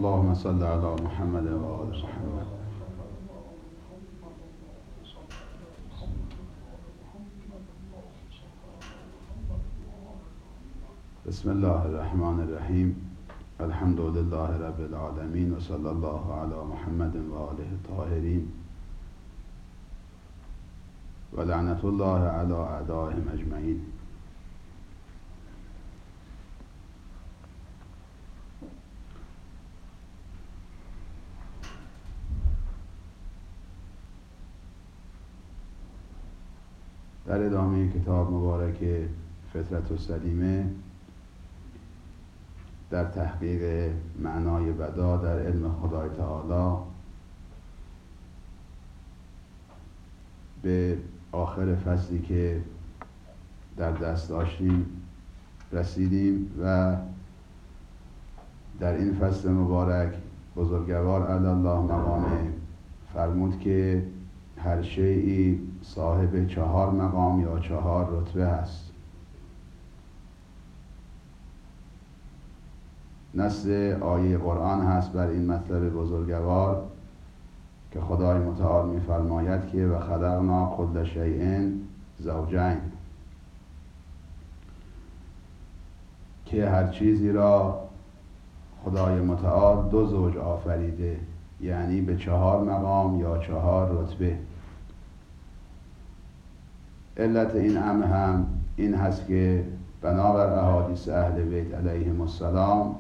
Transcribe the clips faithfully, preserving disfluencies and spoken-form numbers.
اللهم صل علی محمد و آل محمد. بسم الله الرحمن الرحیم. الحمد لله رب العالمین و صلی الله علی محمد و آله الطاهرین و لعنت الله علی اعدائهم اجمعین. در ادامه کتاب مبارک فطرت السلیمه در تحقیق معنای بدا در علم خدای تعالی به آخر فصلی که در دست داشتیم رسیدیم و در این فصل مبارک بزرگوار علی الله مقامه فرمود که هر شیئی صاحب چهار مقام یا چهار رتبه هست. نص آیه قرآن هست بر این مطلب بزرگوار که خدای متعال می‌فرماید که و خلقنا کل شیء زوجین، که هر چیزی را خدای متعال دو زوج آفریده، یعنی به چهار مقام یا چهار رتبه. علت این امر هم این هست که بنابر احادیث اهل بیت علیهم السلام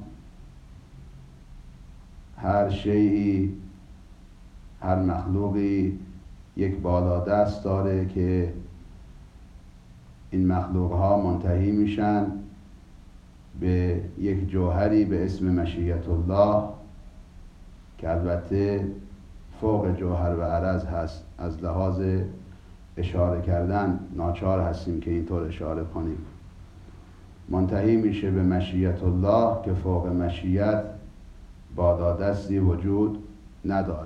هر شیئی، هر مخلوقی یک بالادست داره که این مخلوق ها منتهی میشن به یک جوهری به اسم مشیت الله که البته فوق جوهر و عرض هست. از لحاظ اشاره کردن ناچار هستیم که اینطور اشاره کنیم. منتهی میشه به مشیت الله که فوق مشیت بالادستی وجود نداره.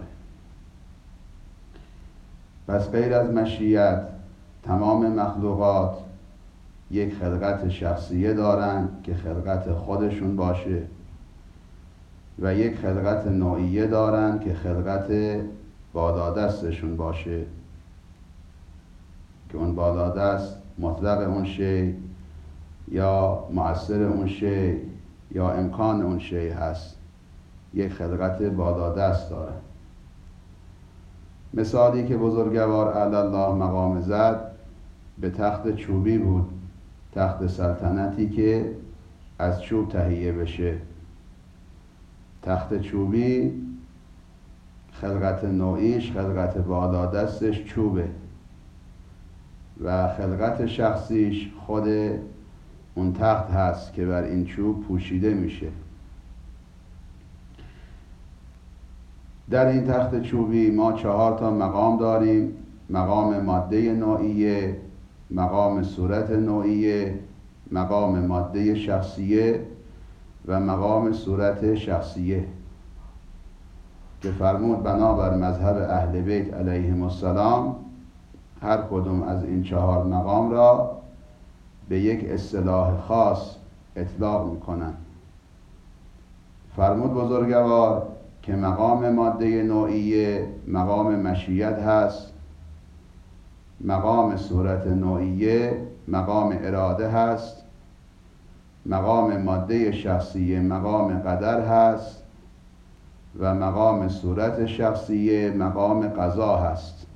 پس غیر از مشیت تمام مخلوقات یک خلقت شخصیه دارن که خلقت خودشون باشه و یک خلقت نوعیه دارن که خلقت بالادستشون باشه، که اون بالادست مطلق اون شی یا مؤثر اون شی یا امکان اون شی هست. یک خلقت بالادست داره. مثالی که بزرگوار علی الله مقام زد به تخت چوبی بود، تخت سلطنتی که از چوب تهیه بشه. تخت چوبی خلقت نوعیش، خلقت بالادستش چوبه و خلقت شخصیش خود اون تخت هست که بر این چوب پوشیده میشه. در این تخت چوبی ما چهار تا مقام داریم: مقام ماده نوعیه، مقام صورت نوعیه، مقام ماده شخصیه و مقام صورت شخصیه، که فرمود بنابر مذهب اهل بیت علیهم السلام هر کدوم از این چهار مقام را به یک اصطلاح خاص اطلاق میکنن. فرمود بزرگوار که مقام ماده نوعیه مقام مشیت هست، مقام صورت نوعیه مقام اراده هست، مقام ماده شخصیه مقام قدر هست و مقام صورت شخصیه مقام قضا هست.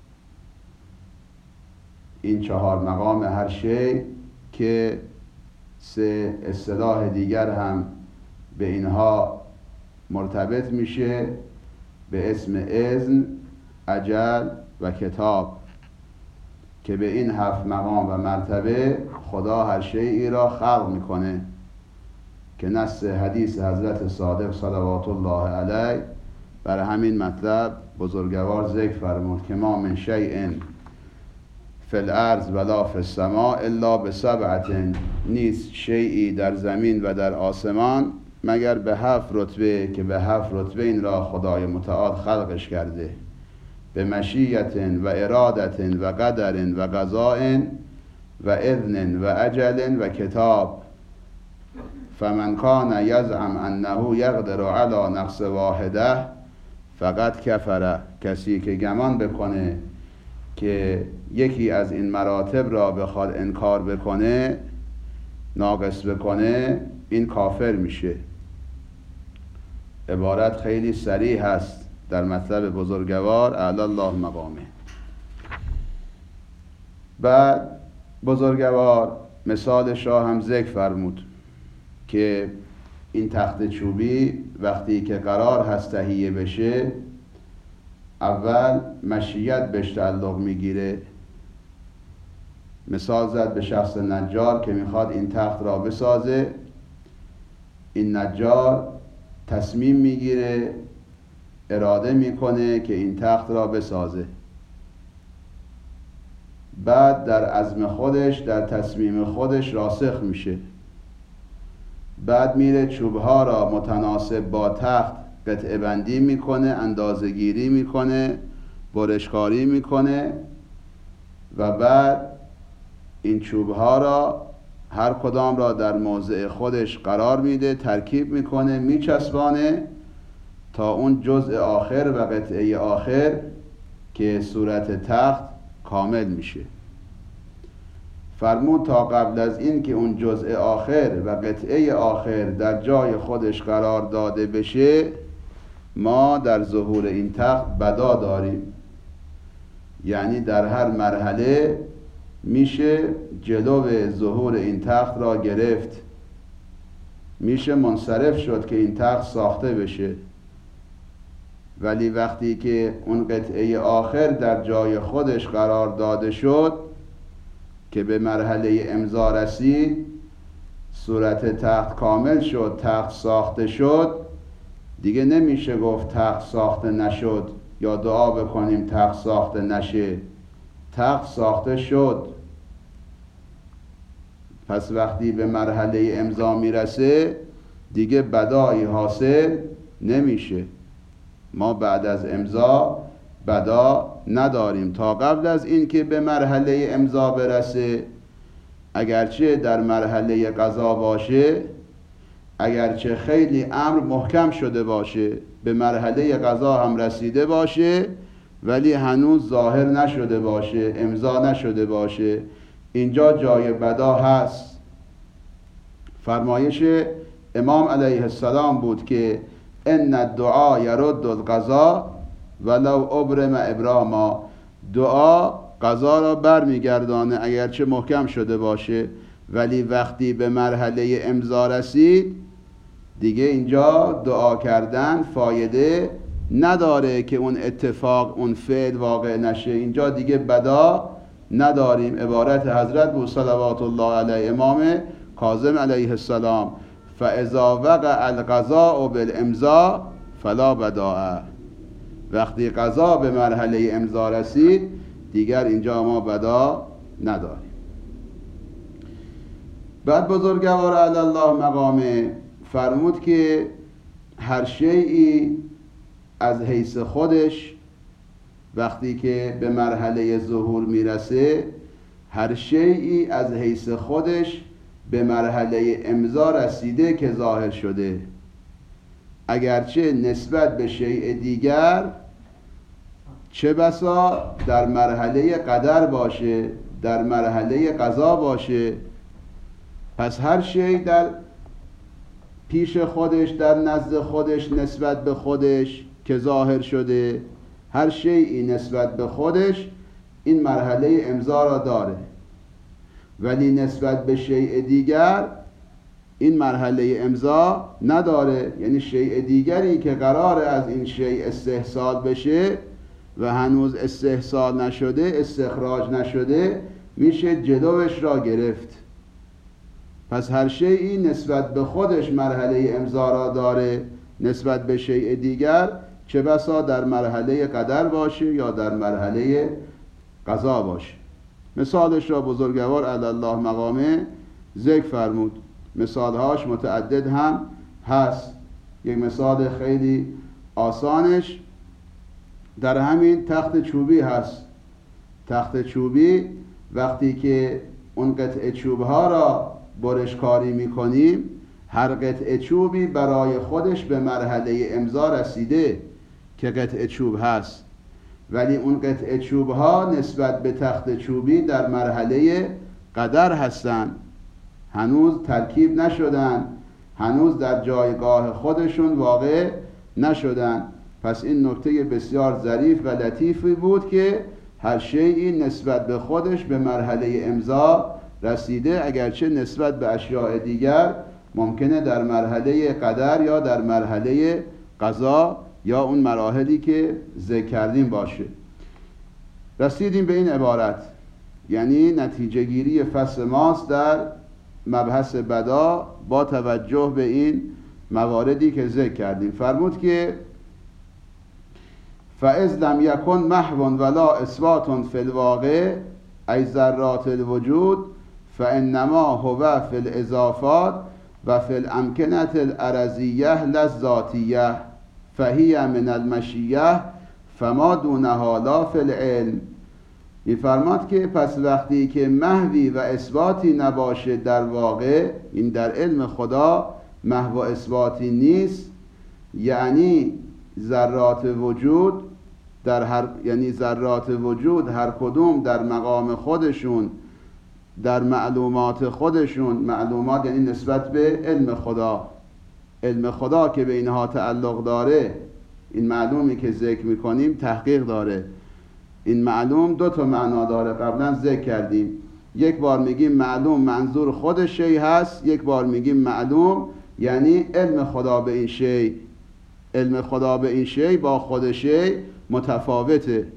این چهار مقام هر شی که سه اصطلاح دیگر هم به اینها مرتبط میشه به اسم اذن، اجل و کتاب، که به این هفت مقام و مرتبه خدا هر شیئی را خلق میکنه، که نص حدیث حضرت صادق صلوات الله علیه بر همین مطلب بزرگوار ذکر فرمود که ما من شیء فی الارض ولا فی السماء الا بسبعة، نیست شیئی در زمین و در آسمان مگر به هفت رتبه، که به هفت رتبه این را خدای متعال خلقش کرده: به مشیت و ارادت و قدر و قضاء و اذن و اجل و کتاب. فمن کان یزعم انه یقدر علی نقص واحده فقط کفر. کسی که گمان بکنه که یکی از این مراتب را بخواد انکار بکنه، ناقص بکنه، این کافر میشه. عبارت خیلی صریح هست در مطلب بزرگوار اعلی الله مقامه. بعد بزرگوار مثالش را هم ذکر فرمود که این تخت چوبی وقتی که قرار هست تهیه بشه، اول مشیت بهش تعلق میگیره. مثال زد به شخص نجار که میخواد این تخت را بسازه. این نجار تصمیم میگیره، اراده میکنه که این تخت را بسازه. بعد در عزم خودش، در تصمیم خودش راسخ میشه. بعد میره چوبها را متناسب با تخت قطعه بندی میکنه، اندازه گیری میکنه، برشکاری میکنه و بعد این چوبها را هر کدام را در موضع خودش قرار میده، ترکیب میکنه، میچسبانه تا اون جزء آخر و قطعه آخر که صورت تخت کامل میشه. فرمود تا قبل از این که اون جزء آخر و قطعه آخر در جای خودش قرار داده بشه، ما در ظهور این تخت بدا داریم. یعنی در هر مرحله میشه جلو ظهور این تخت را گرفت، میشه منصرف شد که این تخت ساخته بشه. ولی وقتی که اون قطعه آخر در جای خودش قرار داده شد که به مرحله امضا رسید، صورت تخت کامل شد، تخت ساخته شد، دیگه نمیشه گفت تخت ساخته نشد یا دعا بکنیم تخت ساخته نشه. تخت ساخته شد. پس وقتی به مرحله امضا میرسه دیگه بدایی حاصل نمیشه. ما بعد از امضا بدا نداریم. تا قبل از این که به مرحله امضا برسه، اگرچه در مرحله قضا باشه، اگرچه خیلی امر محکم شده باشه، به مرحله قضا هم رسیده باشه، ولی هنوز ظاهر نشده باشه، امضا نشده باشه، اینجا جای بدا هست. فرمایش امام علیه السلام بود که ان الدعا یرد القضا ولو ابرم ابراما. دعا قضا را برمیگردانه اگرچه محکم شده باشه، ولی وقتی به مرحله امضا رسید دیگه اینجا دعا کردن فایده نداره که اون اتفاق، اون فعل واقع نشه. اینجا دیگه بدا نداریم. عبارت حضرت بود صلوات الله علیه امام کاظم علیه السلام: فاذا وقع القضاء بالامضاء فلا بداء. وقتی قضا به مرحله امضا رسید دیگر اینجا ما بدا نداریم. بعد بزرگوار علی الله مقامه فرمود که هر شیئی از حیث خودش وقتی که به مرحله ظهور میرسه، هر شیئی از حیث خودش به مرحله امضا رسیده که ظاهر شده، اگرچه نسبت به شیء دیگر چه بسا در مرحله قدر باشه، در مرحله قضا باشه. پس هر شیء در پیش خودش، در نزد خودش، نسبت به خودش که ظاهر شده، هر شیئی نسبت به خودش این مرحله امضا را داره، ولی نسبت به شیء دیگر این مرحله امضا نداره. یعنی شیء دیگری که قراره از این شیء استحصال بشه و هنوز استحصال نشده، استخراج نشده، میشه جلوش را گرفت. پس هر شیئی نسبت به خودش مرحله امضا را داره، نسبت به شیء دیگر چه بسا در مرحله قدر باشه یا در مرحله قضا باشه. مثالش را بزرگوار علی الله مقامه ذکر فرمود. مثالهاش متعدد هم هست. یک مثال خیلی آسانش در همین تخت چوبی هست. تخت چوبی وقتی که اون قطعه چوبها را برشکاری میکنیم، هر قطعه چوبی برای خودش به مرحله امضا رسیده که قطعه چوب هست، ولی اون قطعه چوب ها نسبت به تخت چوبی در مرحله قدر هستن، هنوز ترکیب نشدن، هنوز در جایگاه خودشون واقع نشدن. پس این نکته بسیار ظریف و لطیفی بود که هر شیئی نسبت به خودش به مرحله امضا رسیده، اگرچه نسبت به اشیاء دیگر ممکنه در مرحله قدر یا در مرحله قضا یا اون مراحلی که ذکر کردیم باشه. رسیدیم به این عبارت، یعنی نتیجه گیری فصل ماست در مبحث بدا با توجه به این مواردی که ذکر کردیم. فرمود که فَإِذْ لَمْ يَكُنْ مَحْوٌ وَلَا إِثْبَاتٌ فِي الْوَاقِعِ أَيْ ذَرَّاتِ الْوُجُودِ فَإِنَّمَا هُوَ فِي الْإِضَافَاتِ وَفِي الْأَمْكِنَةِ الْأَرَضِيَّةِ لَا الذَّاتِيَّةِ فَهِيَ مِنَ الْمَشِیَّةِ فَمَا دُونَهَا لَا فِي الْعِلْمِ. می‌فرماد که پس وقتی که محوی و اثباتی نباشه در واقع، این در علم خدا محو و اثباتی نیست، یعنی ذرات وجود در هر یعنی ذرات وجود هر کدوم در مقام خودشون، در معلومات خودشون، معلومات یعنی نسبت به علم خدا، علم خدا که به اینها تعلق داره، این معلومی که ذکر میکنیم تحقیق داره. این معلوم دو تا معنا داره، قبلا ذکر کردیم. یک بار میگیم معلوم منظور خود شی هست، یک بار میگیم معلوم یعنی علم خدا به این شی. علم خدا به این شی با خود شی متفاوته.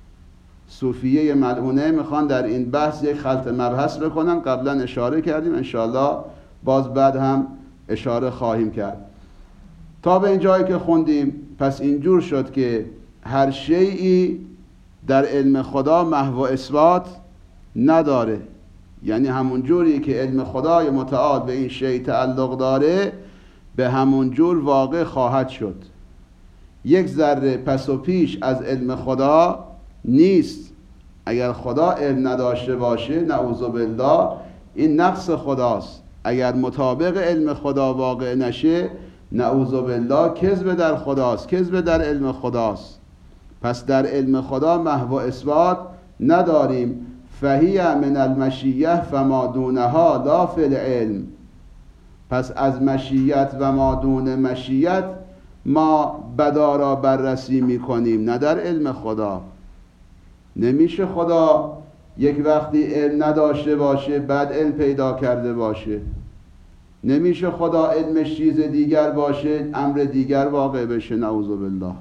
صوفیه ملعونه میخوان در این بحث یک خلط مبحث بکنن، قبلا اشاره کردیم، انشاءالله باز بعد هم اشاره خواهیم کرد. تا به این جایی که خوندیم پس اینجور شد که هر شیئی در علم خدا محو و اثبات نداره، یعنی همون جوری که علم خدای متعال به این شی تعلق داره به همون جور واقع خواهد شد. یک ذره پس و پیش از علم خدا نیست. اگر خدا علم نداشته باشه نعوذ بالله این نقص خداست. اگر مطابق علم خدا واقع نشه نعوذ بالله کذب در خداست، کذب در علم خداست. پس در علم خدا محو و اثبات نداریم. فهی من المشیه فما دونها لا فی العلم. پس از مشیت و ما دون مشیت ما بدا را بررسی میکنیم، نه در علم خدا. نمیشه خدا یک وقتی علم نداشته باشه بعد علم پیدا کرده باشه. نمیشه خدا علمش چیز دیگر باشه امر دیگر واقع بشه، نعوذ بالله.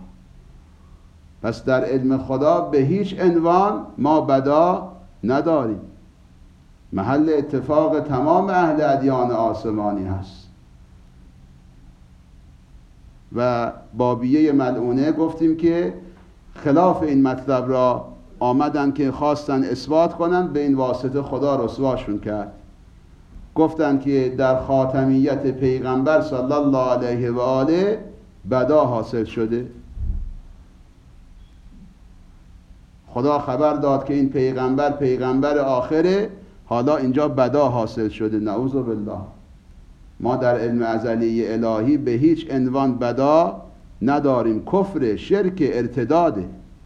پس در علم خدا به هیچ عنوان ما بدا نداریم. محل اتفاق تمام اهل ادیان آسمانی هست. و بابیه ملعونه گفتیم که خلاف این مطلب را آمدن که خواستن اثبات کنن، به این واسطه خدا رسواشون کرد. گفتن که در خاتمیت پیغمبر صلی الله علیه و آله بدا حاصل شده. خدا خبر داد که این پیغمبر پیغمبر آخره، حالا اینجا بدا حاصل شده، نعوذ بالله. ما در علم ازلی الهی به هیچ عنوان بدا نداریم. کفر، شرک، ارتداده.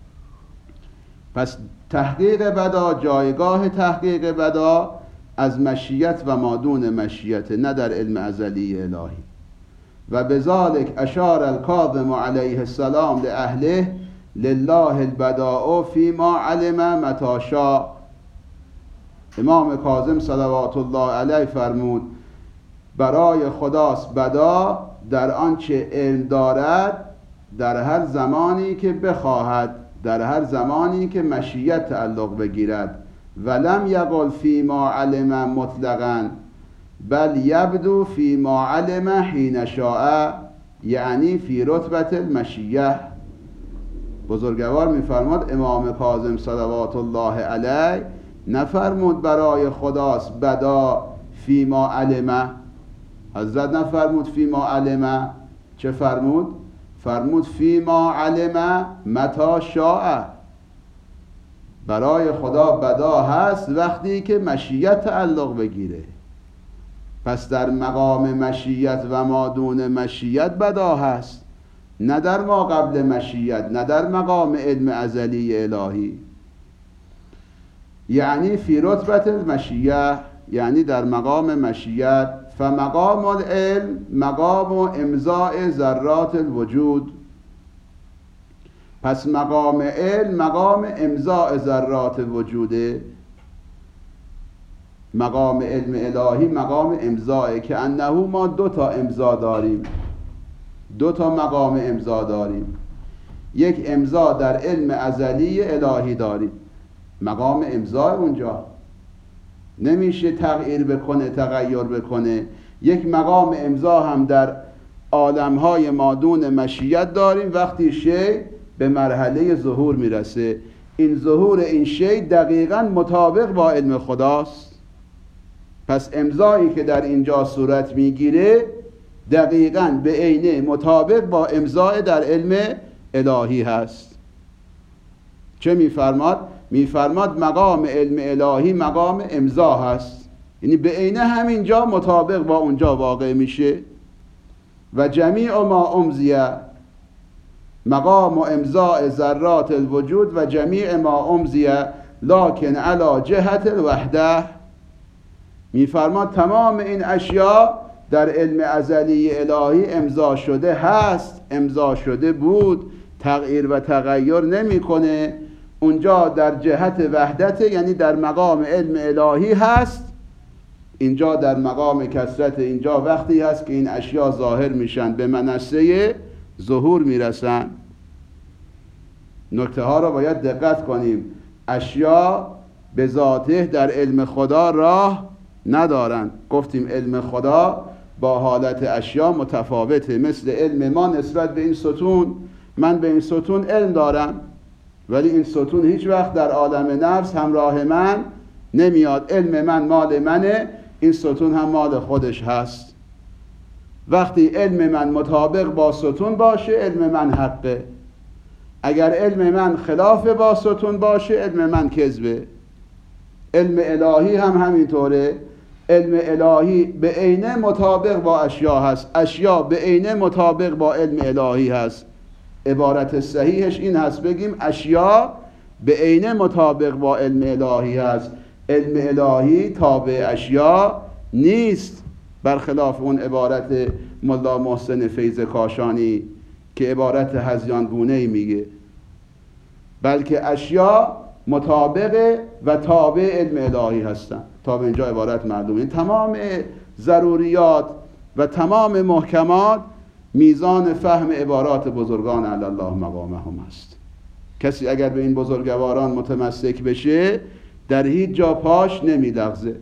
پس تحقیق بدا، جایگاه تحقیق بدا از مشیت و مادون مشیت، نه در علم ازلی الهی. و بذالک اشار الکاظم علیه السلام لأهله لله البداء فیما علم متی شاء. امام کاظم صلوات الله علیه فرمود برای خداست بدا در آنچه علم دارد در هر زمانی که بخواهد، در هر زمانی که مشیت تعلق بگیرد. ولم یقل فیما علم مطلقا بل یبدو فیما علم حین شاء، یعنی فی رتبت المشیه. بزرگوار میفرماد امام کاظم صلوات الله علیه نفرمود برای خداست بدا فیما علم. حضرت نفرمود فیما علم، چه فرمود؟ فرمود فیما علم متی شاء. برای خدا بدا هست وقتی که مشیت تعلق بگیره. پس در مقام مشیت و ما دون مشیت بدا هست، نه در ما قبل مشیت، نه در مقام علم ازلی الهی. یعنی فی رتبت المشیه، یعنی در مقام مشیت. فمقام العلم مقام امضاء ذرات الوجود، پس مقام علم مقام امضاء ذرات وجوده. مقام علم الهی مقام امضاء، که انه ما دو تا امضا داریم، دو تا مقام امضا داریم. یک امضا در علم ازلی الهی داریم، مقام امضا اونجا نمیشه تغییر بکنه، تغییر بکنه. یک مقام امضا هم در عالمهای مادون مشیت داریم. وقتی شی به مرحله ظهور میرسه، این ظهور این شی دقیقاً مطابق با علم خداست. پس امضایی که در اینجا صورت میگیره دقیقاً به عینه مطابق با امضای در علم الهی هست. چه میفرماد؟ میفرماد مقام علم الهی مقام امضا هست، یعنی به عینه همینجا مطابق با اونجا واقع میشه. و جمیع ما امضیه مقام امضاء ذرات الوجود و جمیع ما امضیه لکن علی جهت الوحده. میفرماد تمام این اشیاء در علم ازلی الهی امضا شده هست، امضا شده بود، تغییر و تغییر نمیکنه. اونجا در جهت وحدت، یعنی در مقام علم الهی هست. اینجا در مقام کثرت، اینجا وقتی هست که این اشیاء ظاهر میشن، به منصه ظهور میرسن. نکته ها را باید دقت کنیم. اشیاء به ذاته در علم خدا راه ندارن. گفتیم علم خدا با حالت اشیاء متفاوته. مثل علم ما نسبت به این ستون، من به این ستون علم دارم، ولی این ستون هیچ وقت در عالم نفس همراه من نمیاد. علم من مال منه، این ستون هم مال خودش هست. وقتی علم من مطابق با ستون باشه علم من حقه، اگر علم من خلاف با ستون باشه علم من کذبه. علم الهی هم همینطوره. علم الهی به عینه مطابق با اشیاء هست، اشیاء به عینه مطابق با علم الهی هست. عبارت صحیحش این هست بگیم اشیاء به عینه مطابق با علم الهی هست. علم الهی تابع اشیاء نیست، برخلاف اون عبارت ملا محسن فیض کاشانی که عبارت هذیان گونه‌ای میگه، بلکه اشیاء مطابق و تابع علم الهی هستن. تا به اینجا عبارت معلومه. این تمام ضروریات و تمام محکمات میزان فهم عبارات بزرگان علی الله مقامهم است. کسی اگر به این بزرگواران متمسک بشه در هیچ جا پاش نمی لغزه.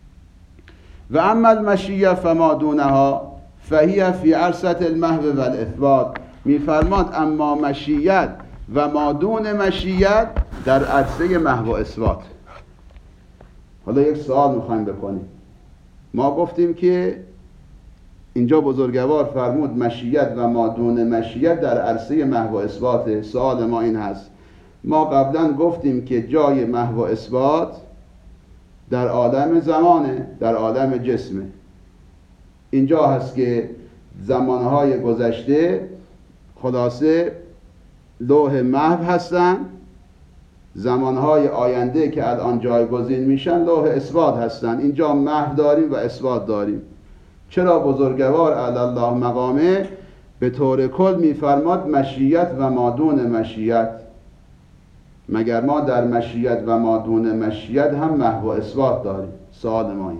و اما المشیه فما دونها فهی فی عرصة المحو و الاثبات. میفرماد اما مشیت و ما دون مشیت در عرصه محو و اثبات. حالا یک سوال میخوایم بکنیم. ما گفتیم که اینجا بزرگوار فرمود مشیت و ما دون مشیت در عرصه محو و اثبات. سوال ما این هست، ما قبلا گفتیم که جای محو و اثبات در عالم زمانه، در عالم جسمه. اینجا هست که زمانهای گذشته خلاصه لوح محو هستن، زمانهای آینده که الان جایگزین میشن لوح اثبات هستن. اینجا محو داریم و اثبات داریم. چرا بزرگوار علی الله مقامه به طور کل میفرماد مشیت و ما دون مشیت؟ مگر ما در مشیت و ما دون مشیت هم محو و اثبات داریم؟ سوال ما اینه.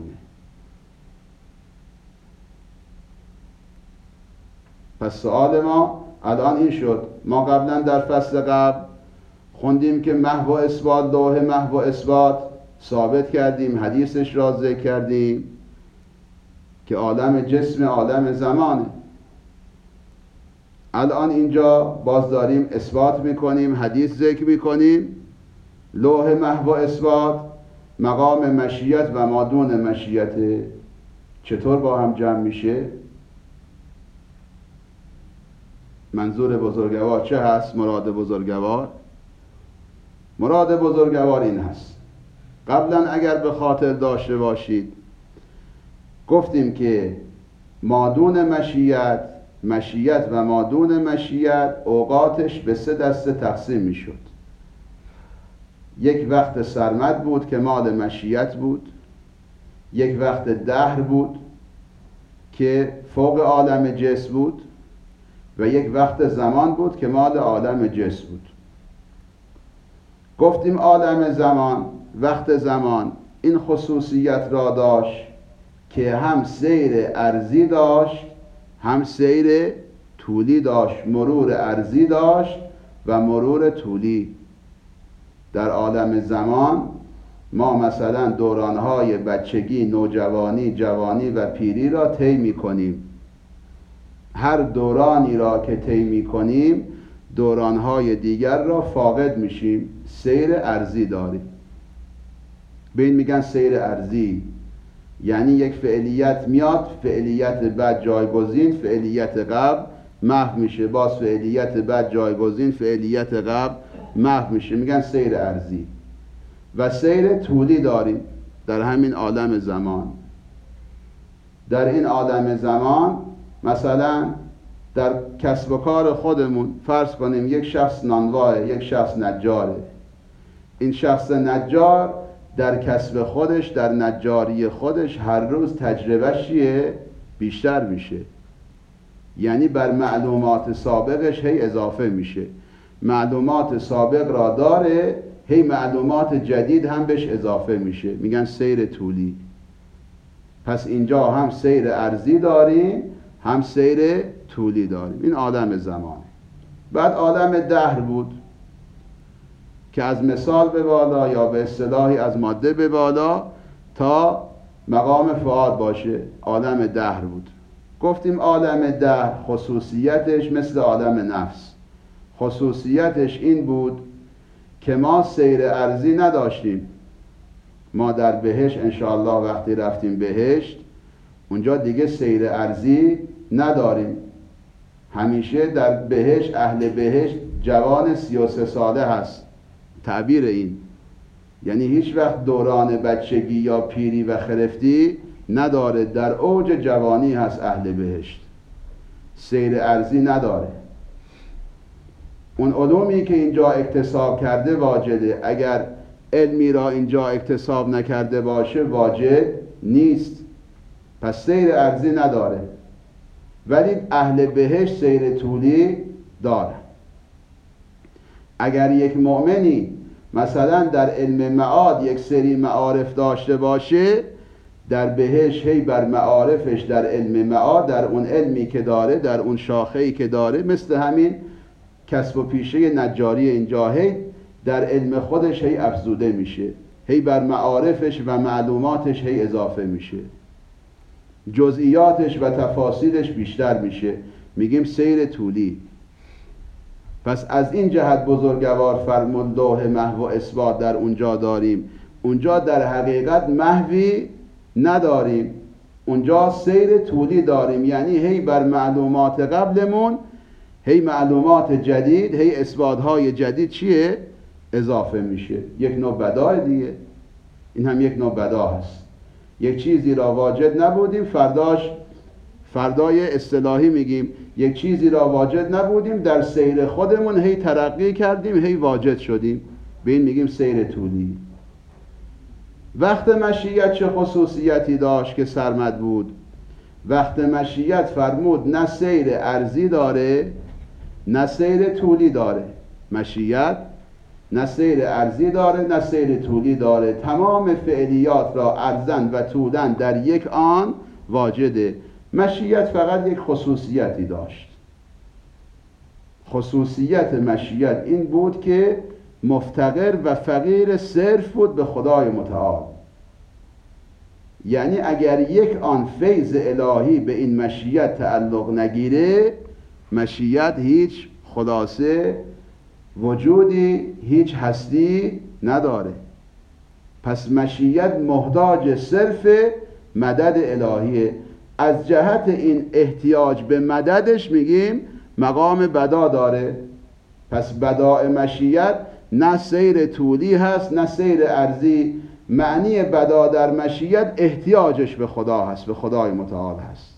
پس سوال ما الان این شد. ما قبلا در فصل قبل خوندیم که محو و اثبات، لوح محو و اثبات ثابت کردیم، حدیثش را ذکر کردیم که عالم جسم عالم زمانه. الان اینجا باز داریم اثبات میکنیم، حدیث ذکر میکنیم. لوح محو و اثبات مقام مشیت و ما دون مشیت چطور با هم جمع میشه؟ منظور بزرگوار چه هست؟ مراد بزرگوار مراد بزرگوار این هست. قبلا اگر به خاطر داشته باشید گفتیم که مادون مشیت، مشیت و مادون مشیت اوقاتش به سه دسته تقسیم می شد. یک وقت سرمد بود که مال مشیت بود، یک وقت دهر بود که فوق عالم جسم بود و یک وقت زمان بود که مال عالم جسم بود. گفتیم عالم زمان، وقت زمان این خصوصیت را داشت که هم سیر ارضی داشت هم سیر طولی داشت، مرور ارضی داشت و مرور طولی. در عالم زمان ما مثلا دورانهای بچگی، نوجوانی، جوانی و پیری را طی می‌کنیم. هر دورانی را که طی می‌کنیم دورانهای دیگر را فاقد میشیم، سیر ارضی داریم. به این میگن سیر ارضی، یعنی یک فعلیت میاد، فعلیت بعد جایگزین، فعلیت قبل محو میشه، باز فعلیت بعد جایگزین، فعلیت قبل محو میشه، میگن سیر ارضی. و سیر طولی داریم در همین عالم زمان. در این عالم زمان مثلا در کسب و کار خودمون فرض کنیم یک شخص نانواه، یک شخص نجاره. این شخص نجار در کسب خودش، در نجاری خودش هر روز تجربهش بیشتر میشه، یعنی بر معلومات سابقش هی اضافه میشه. معلومات سابق را داره، هی معلومات جدید هم بهش اضافه میشه، میگن سیر طولی. پس اینجا هم سیر ارضی داریم هم سیر طولی داریم. این عالم زمانه. بعد عالم دهر بود که از مثال به بالا یا به اصطلاحی از ماده به بالا تا مقام فعال باشه، عالم دهر بود. گفتیم عالم دهر خصوصیتش مثل عالم نفس، خصوصیتش این بود که ما سیر ارضی نداشتیم. ما در بهشت انشاءالله وقتی رفتیم بهشت، اونجا دیگه سیر ارضی نداریم. همیشه در بهشت، اهل بهشت جوان سی و سه ساله هست، تعبیر این، یعنی هیچ وقت دوران بچگی یا پیری و خرفتی نداره، در اوج جوانی هست اهل بهشت، سیر ارضی نداره. اون علومی که اینجا اکتساب کرده واجده، اگر علمی را اینجا اکتساب نکرده باشه واجد نیست، پس سیر ارضی نداره. ولی اهل بهشت سیر طولی داره. اگر یک مؤمنی مثلا در علم معاد یک سری معارف داشته باشه، در بهشت هی بر معارفش در علم معاد، در اون علمی که داره، در اون شاخه‌ای که داره، مثل همین کسب و پیشه نجاری اینجا هی در علم خودش هی افزوده میشه، هی بر معارفش و معلوماتش هی اضافه میشه، جزئیاتش و تفاصیلش بیشتر میشه، میگیم سیر طولی. پس از این جهت بزرگوار فرمود لوح محو و اثبات در اونجا داریم. اونجا در حقیقت محوی نداریم، اونجا سیر طولی داریم، یعنی هی بر معلومات قبلمون هی معلومات جدید، هی اثباتهای جدید چیه؟ اضافه میشه. یک نوع بدا دیگه، این هم یک نوع بدا هست. یک چیزی را واجد نبودیم، فرداش فردای اصطلاحی میگیم یک چیزی را واجد نبودیم، در سیر خودمون هی ترقی کردیم، هی واجد شدیم، به این میگیم سیر طولی. وقت مشیت چه خصوصیتی داشت که سرمد بود؟ وقت مشیت فرمود نه سیر ارضی داره نه سیر طولی داره. مشیت نه سیر ارضی داره نه سیر طولی داره، تمام فعلیات را ارزن و طولن در یک آن واجده. مشیت فقط یک خصوصیتی داشت. خصوصیت مشیت این بود که مفتقر و فقیر صرف بود به خدای متعال. یعنی اگر یک آن فیض الهی به این مشیت تعلق نگیره، مشیت هیچ خلاصه وجودی، هیچ هستی نداره. پس مشیت محتاج صرف مدد الهیه. از جهت این احتیاج به مددش میگیم مقام بدا داره. پس بداء مشیت نه سیر طولی هست نه سیر ارضی، معنی بدا در مشیت احتیاجش به خدا هست، به خدای متعال هست.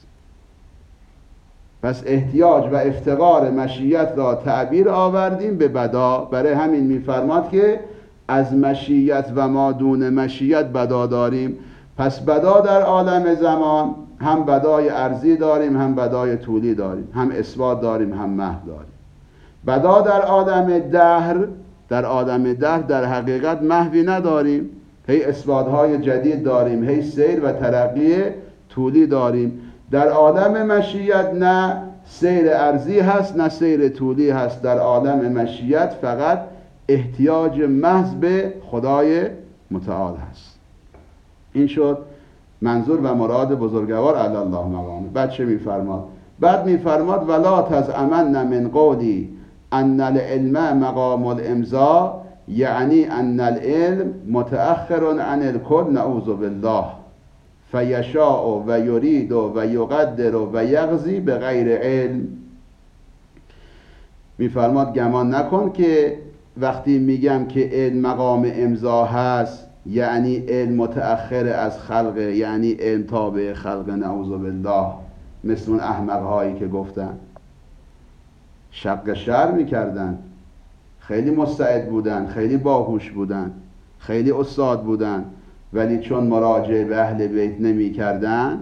پس احتیاج و افتقار مشیت را تعبیر آوردیم به بدا. برای همین میفرماد که از مشیت و ما دون مشیت بدا داریم. پس بدا در عالم زمان هم بدای ارضی داریم، هم بدای طولی داریم، هم اثبات داریم، هم محو داریم. بدا در عالم دهر، در عالم دهر در حقیقت محوی نداریم، هی اثباتهای جدید داریم، هی سیر و ترقی طولی داریم. در عالم مشیت نه سیر ارضی هست نه سیر طولی هست. در عالم مشیت فقط احتیاج محض به خدای متعال هست. این شد منظور و مراد بزرگوار علی الله مقامه. بعد چه میفرماد؟ بعد میفرماد ولا تزعمن من قولی ان العلم مقام الامضا، یعنی ان العلم متأخر عن الکل نعوذ بالله فیشاء و یرید و یقدر و یغزی به غیر علم. میفرماد گمان نکن که وقتی میگم که علم مقام امضا هست یعنی علم متأخر از خلق، یعنی علم تابع خلق، نعوذ بالله. مثل اون احمق هایی که گفتن شق شعر میکردن، خیلی مستعد بودن، خیلی باهوش بودن، خیلی استاد بودن، ولی چون مراجعه به اهل بیت نمی کردن،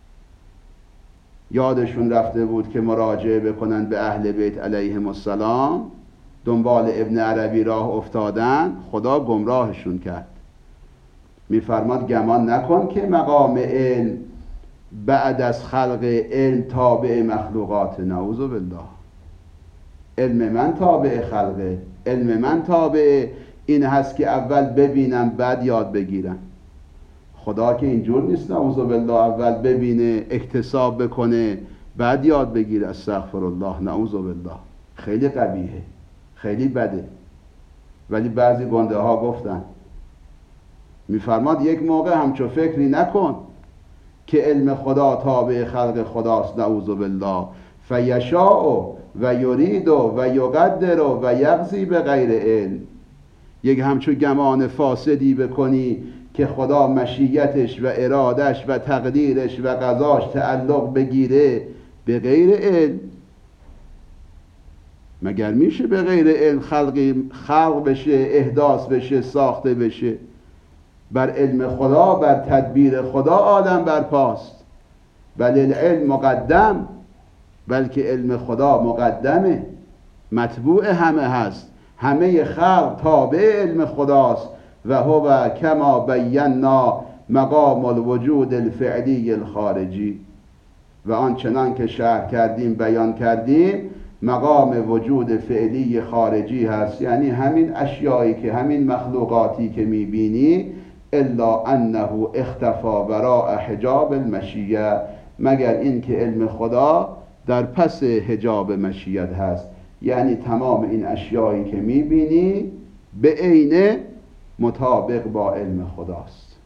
یادشون رفته بود که مراجعه بکنن به اهل بیت علیهم السلام، دنبال ابن عربی راه افتادن، خدا گمراهشون کرد. میفرماد گمان نکن که مقام علم بعد از خلق علم تابع مخلوقات، نعوذ بالله. علم من تابع خلقه، علم من تابع این هست که اول ببینم بعد یاد بگیرم. خدا که اینجور نیست، نعوذ بالله، اول ببینه اکتساب بکنه بعد یاد بگیره. استغفر الله، نعوذ بالله. خیلی قبیحه، خیلی بده. ولی بعضی گنده ها گفتن، میفرماد یک موقع همچو فکری نکن که علم خدا تابع خلق خداست، نعوذ بالله. فیشاء و یرید و یقدر و یغزی به غیر علم. یک همچو گمان فاسدی بکنی که خدا مشیتش و ارادش و تقدیرش و قضاش تعلق بگیره به غیر علم. مگر میشه به غیر علم خلقی خلق بشه، احداث بشه، ساخته بشه؟ بر علم خدا، بر تدبیر خدا عالم برپاست. بل العلم مقدم، بلکه علم خدا مقدمه، متبوع همه هست. همه خلق تابع علم خداست. و هو کما بینا مقام الوجود الفعلی الخارجی. و آنچنان که شرح کردیم، بیان کردیم، مقام وجود فعلی خارجی هست، یعنی همین اشیایی که همین مخلوقاتی که میبینی، الا انه اختفا وراء حجاب المشیه، مگر این که علم خدا در پس حجاب مشیت هست. یعنی تمام این اشیایی که میبینی به عینه مطابق با علم خداست.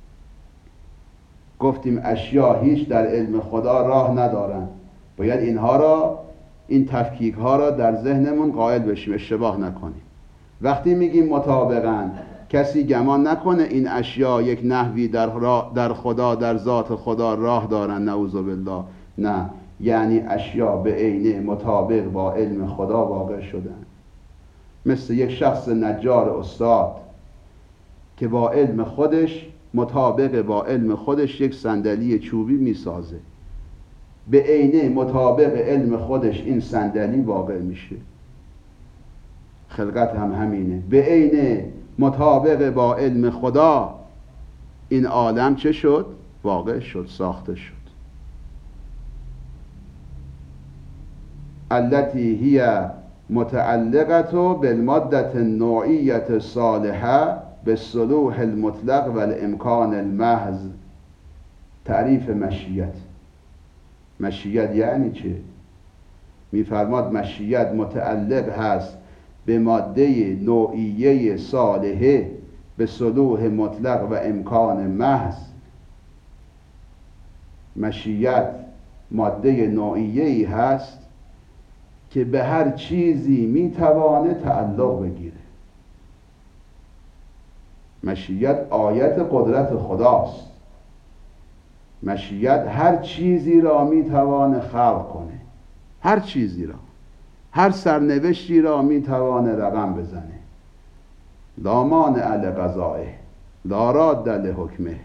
گفتیم اشیا هیچ در علم خدا راه ندارن. باید اینها را، این تفکیک ها را در ذهنمون قائل بشیم، اشتباه نکنیم. وقتی میگیم مطابقن، کسی گمان نکنه این اشیا یک نحوی در, در خدا، در ذات خدا راه دارن، نعوذ بالله. نه، یعنی اشیا به عینه مطابق با علم خدا واقع شدن. مثل یک شخص نجار استاد که با علم خودش، مطابق با علم خودش، یک صندلی چوبی میسازه. به عینه مطابق علم خودش این صندلی واقع میشه. خلقت هم همینه. به عینه مطابق با علم خدا این عالم چه شد؟ واقع شد، ساخته شد. التي هي متعلقة بالمادة النوعية الصالحة بالصلوح المطلق والامکان المحض. تعریف مشیت. مشیت یعنی چه؟ میفرماد مشیت متعلق هست به ماده نوعیه صالحه به صلوح مطلق و امکان محض. مشیت ماده نوعیه‌ای هست که به هر چیزی میتوانه تعلق بگیره. مشیت آیت قدرت خداست. مشیت هر چیزی را میتوانه خلق کنه، هر چیزی را، هر سرنوشتی را میتوانه رقم بزنه. لا مانع لقضائه لا راد لحکمه.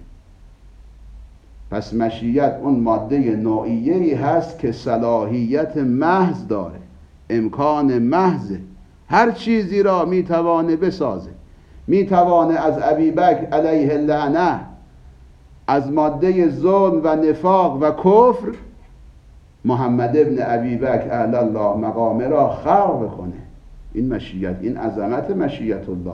پس مشیت اون ماده نوعیه‌ای هست که صلاحیت محض داره، امکان محضه، هر چیزی را میتوانه بسازه. میتوانه از ابیبکر علیه اللعنه، از ماده ظلم و نفاق و کفر، محمد ابن ابیبکر اعلی الله مقامه را خلق کنه. این مشیت، این عظمت مشیت الله.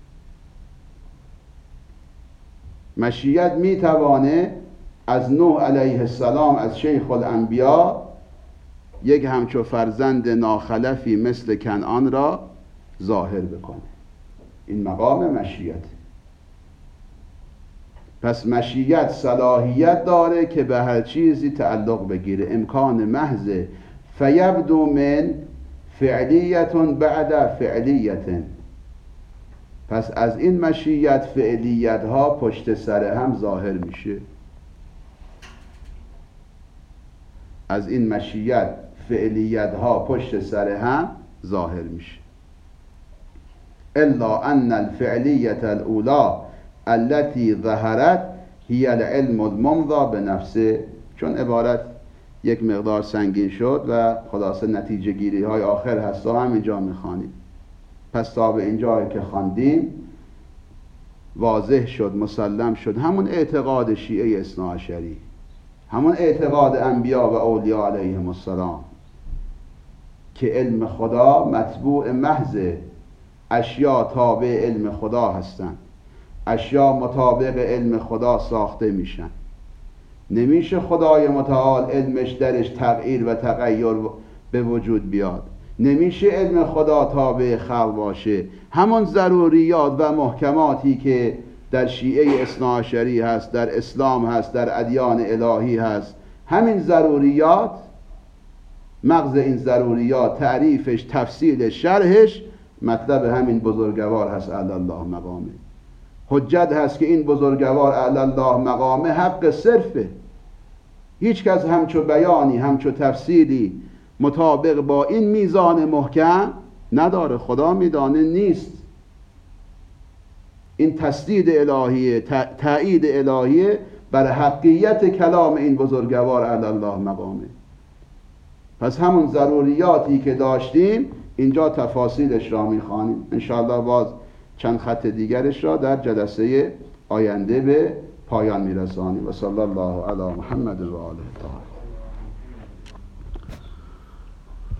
مشیت میتوانه از نوح علیه السلام، از شیخ الانبیا، یک همچو فرزند ناخلفی مثل کنعان را ظاهر بکنه. این مقام مشیت. پس مشیت صلاحیت داره که به هر چیزی تعلق بگیره، امکان محض. فیبدو من فعلیت بعد فعلیت. پس از این مشیت فعلیت ها پشت سر هم ظاهر میشه. از این مشیت فعلیت ها پشت سر هم ظاهر میشه. الا ان الفعلیت الاولی التي ظهرت هی العلم الممضى به نفسه. چون عبارت یک مقدار سنگین شد و خلاصه نتیجه گیری های آخر هست و همینجا میخوانیم. پس تا به اینجایی که خواندیم واضح شد، مسلم شد، همون اعتقاد شیعه اثناعشری، همون اعتقاد انبیا و اولیاء علیهم السلام که علم خدا متبوع محض، اشیا تابع علم خدا هستند، اشیا مطابق علم خدا ساخته میشن. نمیشه خدای متعال علمش درش تغییر و تغییر به وجود بیاد. نمیشه علم خدا تابع خلق باشه. همون ضروریات و محکماتی که در شیعه اثناعشری هست، در اسلام هست، در ادیان الهی هست، همین ضروریات، مغز این ضروریات، تعریفش، تفصیلش، شرحش مطلب همین بزرگوار هست اعلی الله مقامه. حجت هست که این بزرگوار اعلی الله مقامه حق صرفه. هیچ کس همچو بیانی، همچو تفصیلی مطابق با این میزان محکم نداره. خدا میدانه نیست. این تسدید الهیه، تأیید الهیه بر حقیقت کلام این بزرگوار اعلی الله مقامه. پس همون ضروریاتی که داشتیم اینجا تفاصیلش را میخوانیم. انشاءالله باز چند خط دیگرش را در جلسه آینده به پایان میرسانیم. و صلی الله علی محمد و آله الطاهرین.